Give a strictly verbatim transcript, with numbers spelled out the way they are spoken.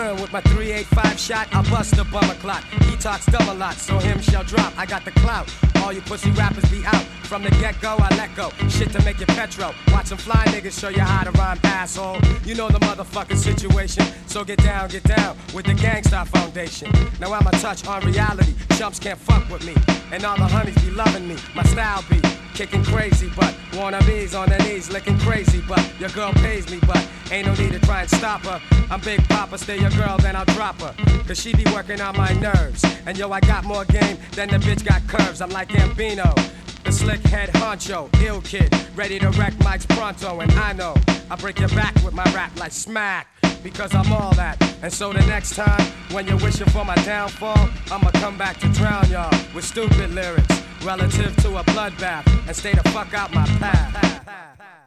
return with my three eighty-five shot, I'll bust the bummer clock. He talks dumb a lot, so him shall drop. I got the clout. All you pussy rappers be out. From the get-go, I let go. Shit to make you petro. Watch some fly niggas show you how to rhyme, asshole. You know the motherfucking situation. So get down, get down with the Gangsta Foundation. Now I'm a touch on reality. Chumps can't fuck with me. And all the honeys be loving me. My style be kicking crazy, but wannabes on their knees licking crazy, but your girl pays me, but ain't no need to try and stop her. I'm Big Papa, stay your girl, then I'll drop her. Cause she be working on my nerves. And yo, I got more game than the bitch got curves. I'm like Gambino, the slick head honcho, ill kid, ready to wreck mics pronto. And I know I break your back with my rap like smack, because I'm all that. And so the next time, when you're wishing for my downfall, I'ma come back to drown y'all with stupid lyrics relative to a bloodbath and stay the fuck out my path.